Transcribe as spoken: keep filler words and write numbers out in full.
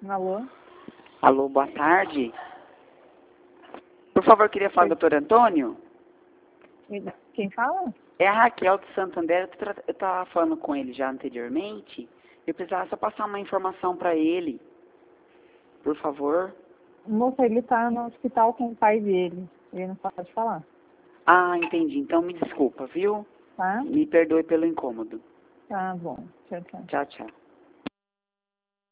Alô? Alô, boa tarde. Por favor, queria falar com o doutor Antônio. Quem fala? É a Raquel de Santander. Eu estava falando com ele já anteriormente. Eu precisava só passar uma informação para ele. Por favor. Moça, ele tá no hospital com o pai dele. Ele não pode falar. Ah, entendi. Então me desculpa, viu? Tá? Me perdoe pelo incômodo. Tá bom. Tchau, tchau. Tchau, tchau.